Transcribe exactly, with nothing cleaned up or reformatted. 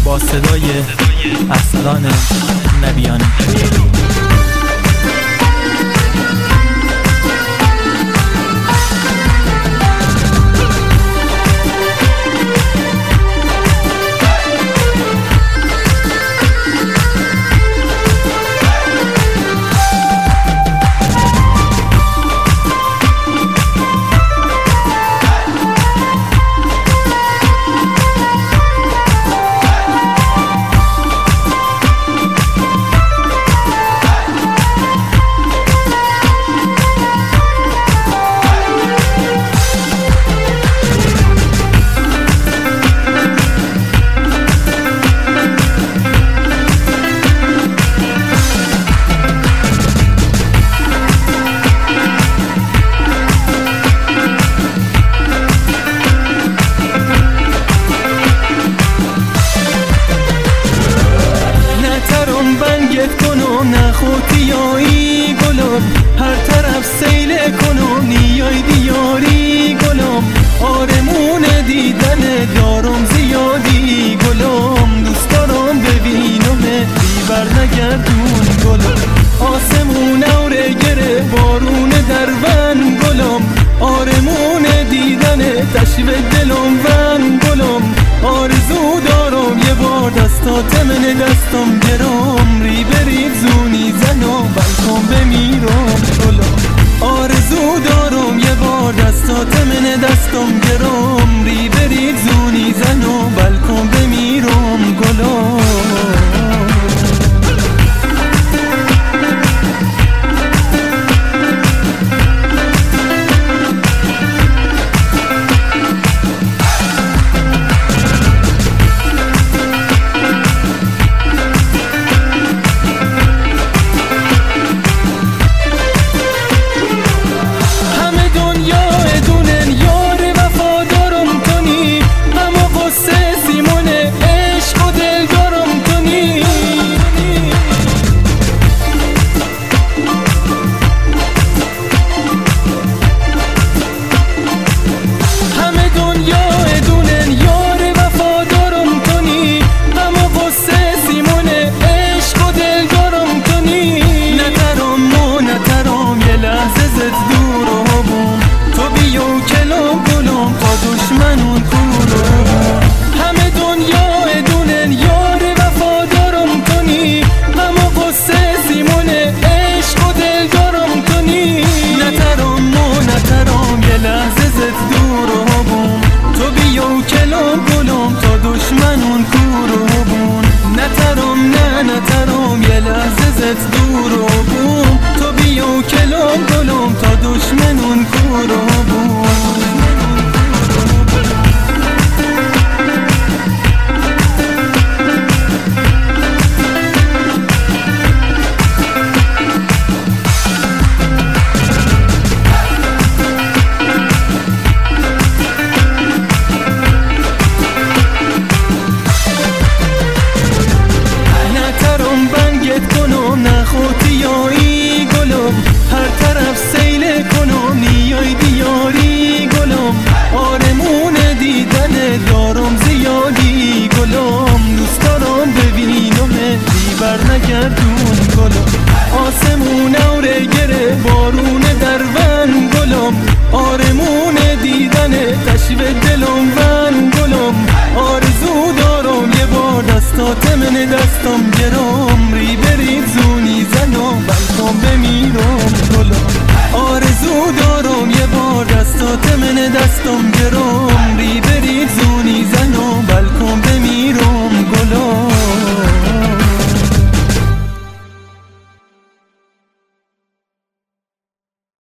با صدای ارسلان نبیانی. نخوتیایی گلم هر طرف سیل کنم نیای دیاری گلم آرمون دیدن دارم زیادی گلم دوست دارم ببینم بیبر نگردون گلم آسمون اوره گره بارون درون گلم آرمون دیدن تشوه دلم ون گلم آرزو دارم یه بار دستات من دستم گرام ری برید زونی زن و بلکن بمیرم گلم آرزو دارم یه بار دستات من دستم گرام ری برید زونی زن و بلکن بمیرم گلم دور و بوم تو بیا و کلام گلم تا دشمنون کور و بوم نخوتیایی گلم هر طرف سیل کنم نیای دیاری گلم آرمون دیدن دارم زیادی گلم دوست دارم ببینم بیبر نگردون گلم آسمون اوره گره بارون درون گلم آرمون دیدن تشوه دلم ون گلم آرزو دارم یه بار دستات من دستم گرام ری برید زونی زن و بلکن بمیرم گلم آرزو دارم یه بار دستات من دستم گرام